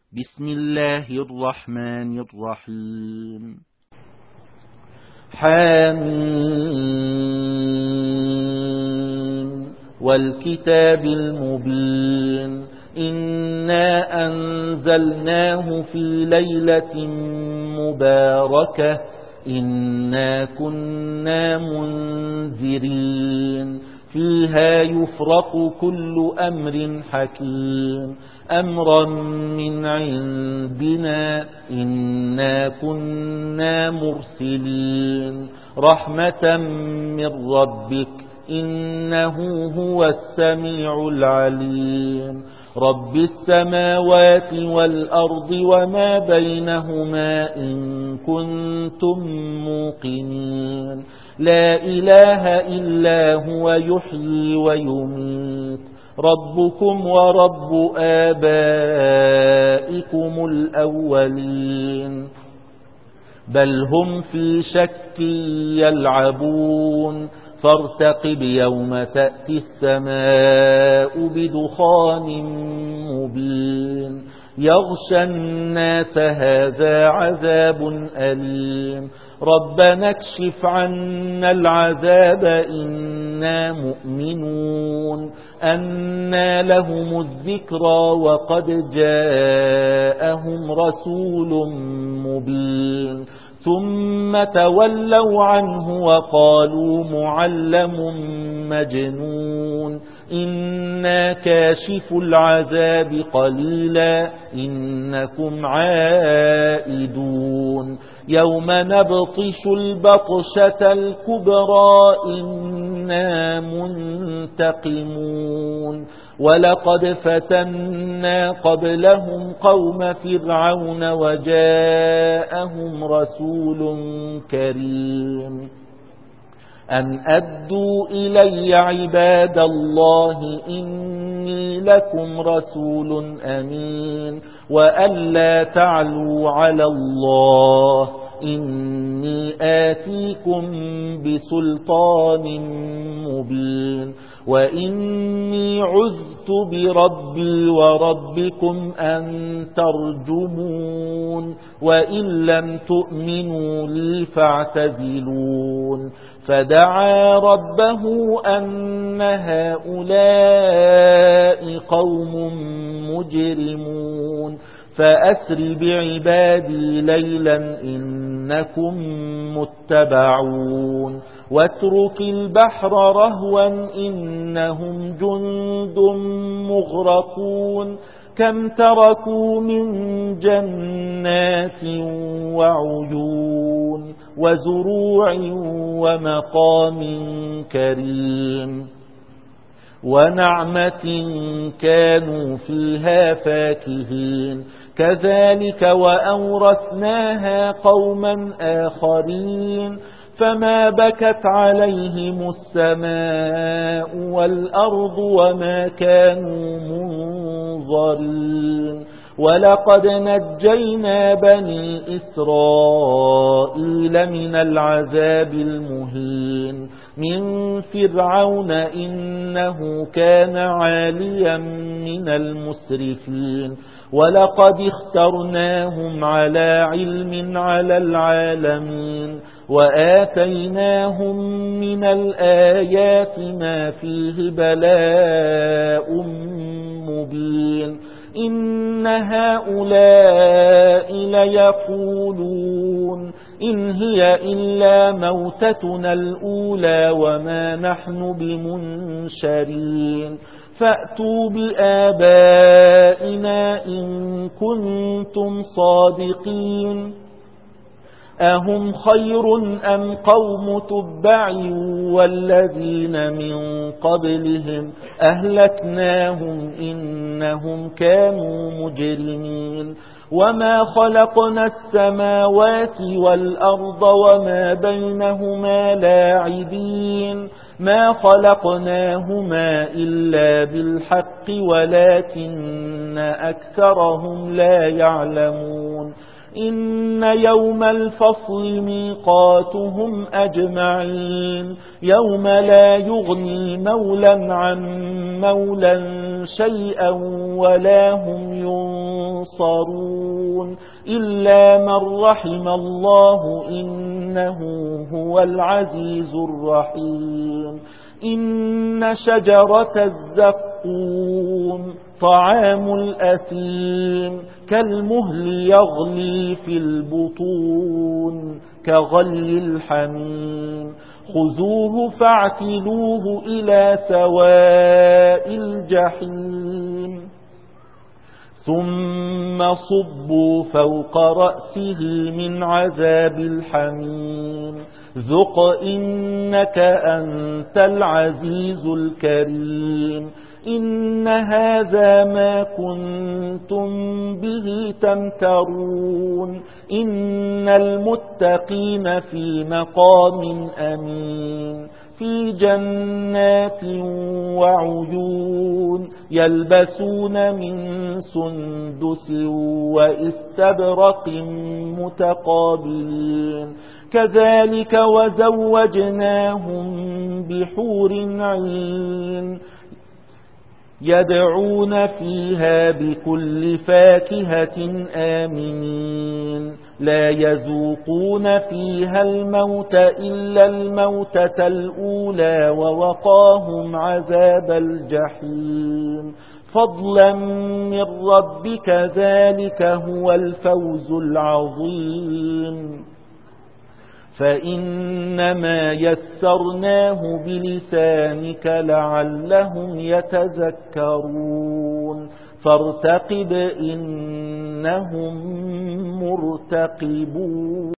بسم الله الرحمن الرحيم. حميم والكتاب المبين إنا أنزلناه في ليلة مباركة إنا كنا منذرين فيها يفرق كل أمر حكيم أمرا من عندنا إنا كنا مرسلين رحمة من ربك إنه هو السميع العليم رب السماوات والأرض وما بينهما إن كنتم موقنين لا إله إلا هو يحيي ويميت ربكم ورب آبائكم الأولين بل هم في شك يلعبون فارتقب يوم تأتي السماء بدخان مبين يغشى الناس هذا عذاب أليم ربنا اكشف عنا العذاب إنا مؤمنون أنى لهم الذكرى وقد جاءهم رسول مبين ثم تولوا عنه وقالوا معلم مجنون إنا كاشف العذاب قليلا إنكم عائدون يوم نبطش البطشة الكبرى إنا منتقمون ولقد فتنا قبلهم قوم فرعون وجاءهم رسول كريم أن أدوا إلي عباد الله إني لكم رسول أمين وألا تعلوا على الله إني آتيكم بسلطان مبين وإني عذت بربي وربكم أن ترجمون وإن لم تؤمنوا لي فاعتزلون فدعا ربه أن هؤلاء قوم مجرمون فأسر بعبادي ليلا إنكم متبعون واترك البحر رهوا إنهم جند مغرقون كم تركوا من جنات وعيون وزروع ومقام كريم ونعمة كانوا فيها فاكهين كذلك وأورثناها قوما آخرين فما بكت عليهم السماء والأرض وما كانوا منظرين ولقد نجينا بني إسرائيل من العذاب المهين من فرعون إنه كان عاليا من المسرفين ولقد اخترناهم على علم على العالمين وآتيناهم من الآيات ما فيه بلاء مبين إن هؤلاء ليقولون إن هي إلا موتتنا الأولى وما نحن بمنشرين فأتوا بآبائنا إن كنتم صادقين أهم خير أم قوم تبع والذين من قبلهم أهلكناهم إنهم كانوا مجرمين وما خلقنا السماوات والأرض وما بينهما لاعبين ما خلقناهما إلا بالحق ولكن أكثرهم لا يعلمون إن يوم الفصل ميقاتهم أجمعين يوم لا يغني مولا عن مولا شيئا ولا هم ينصرون إلا من رحم الله إنه هو العزيز الرحيم إن شجرة الزقوم طعام الأثيم كالمهل يغلي في البطون كغلي الحميم خذوه فاعتلوه إلى سواء الجحيم ثم صبوا فوق رأسه من عذاب الحميم ذق إنك أنت العزيز الكريم إن هذا ما كنتم به تمترون إن المتقين في مقام أمين في جنات وعيون يلبسون من سندس وإستبرق متقابلين كذلك وزوجناهم بحور عين يدعون فيها بكل فاكهة آمنين لا يذوقون فيها الموت إلا الموتة الأولى ووقاهم عذاب الجحيم فضلا من ربك ذلك هو الفوز العظيم فإنما يسرناه بلسانك لعلهم يتذكرون فارتقب إنهم مرتقبون